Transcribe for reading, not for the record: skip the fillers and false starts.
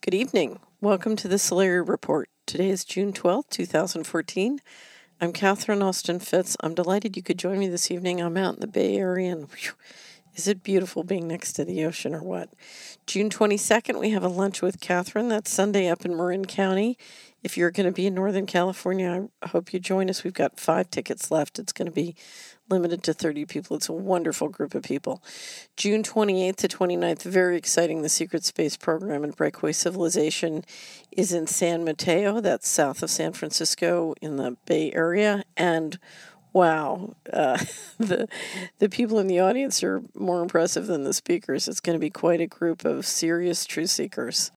Good evening. Welcome to the Solari Report. Today is June 12th, 2014. I'm Catherine Austin Fitz. I'm delighted you could join me this evening. I'm out in the Bay Area, and is it beautiful being next to the ocean or what? June 22nd, we have a lunch with Catherine. That's Sunday up in Marin County. If you're going to be in Northern California, I hope you join us. We've got 5 tickets left. It's going to be limited to 30 people. It's a wonderful group of people. June 28th to 29th, very exciting. The Secret Space Program and Breakaway Civilization is in San Mateo. That's south of San Francisco in the Bay Area. And wow, the people in the audience are more impressive than the speakers. It's going to be quite a group of serious truth seekers.